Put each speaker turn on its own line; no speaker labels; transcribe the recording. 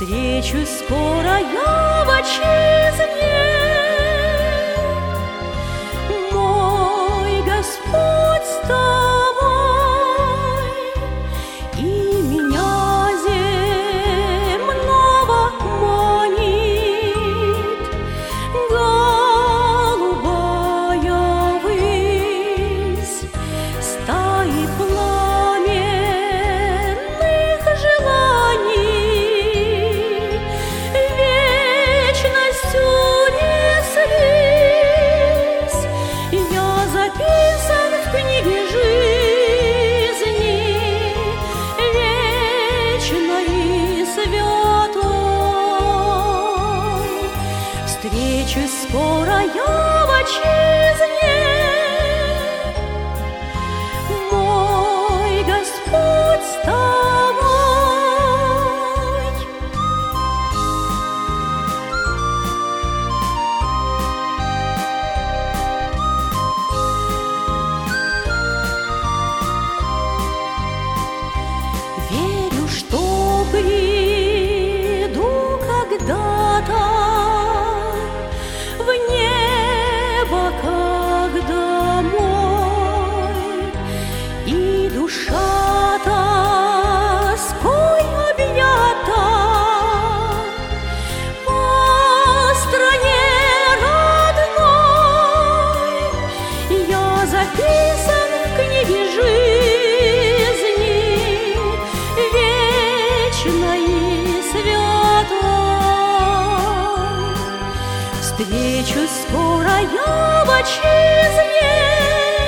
Встречусь скоро я в отчизне. Мой Господь с тобой, и меня земного манит голубая высь стаи пламенных желаний, вечностью неслись. Я записан в книге жизни, вечной и святой. Встречусь скоро я в отчизне. Мой Господь с тобой. Верю, что приду когда-то в небо, как домой, и душа тоской объята по стране родной. Я записан в книге жизни, вечной и святой. Встречусь скоро я в отчизне.